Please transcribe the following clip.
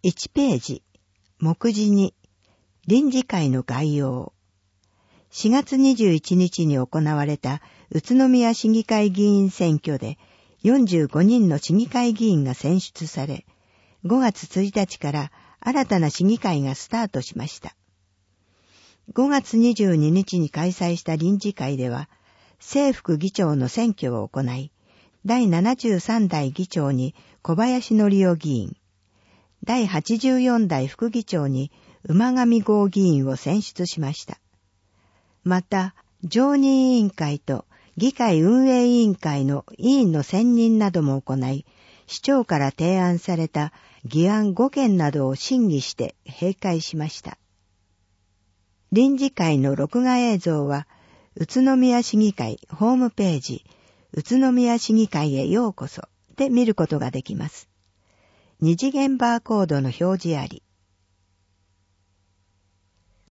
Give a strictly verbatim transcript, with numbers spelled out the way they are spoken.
いちページ、目次に、臨時会の概要。しがつにじゅういちにちに行われた宇都宮市議会議員選挙でよんじゅうごにんの市議会議員が選出され、ごがつついたちから新たな市議会がスタートしました。ごがつにじゅうににちに開催した臨時会では、正副議長の選挙を行い、だいななじゅうさんだい議長に小林則夫議員、だいはちじゅうよんだい副議長に馬上剛議員を選出しました。また、常任委員会と議会運営委員会の委員の選任なども行い、市長から提案された議案ごけんなどを審議して閉会しました。臨時会の録画映像は、宇都宮市議会ホームページ、宇都宮市議会へようこそで見ることができます。二次元バーコードの表示あり。